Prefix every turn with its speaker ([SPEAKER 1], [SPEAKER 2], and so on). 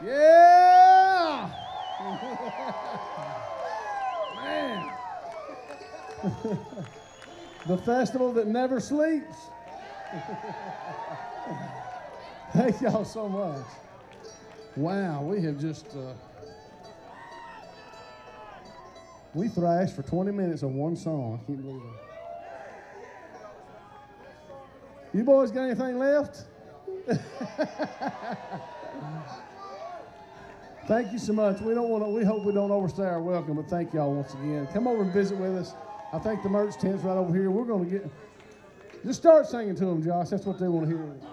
[SPEAKER 1] Yeah! Man. The festival that never sleeps. Thank y'all so much. Wow, we have just, we thrashed for 20 minutes on one song. I can't believe it. You boys got anything left? Thank you so much. We hope we don't overstay our welcome, but thank y'all once again. Come over and visit with us. I think the merch tent's right over here. We're going to just start singing to them, Josh. That's what they want to hear.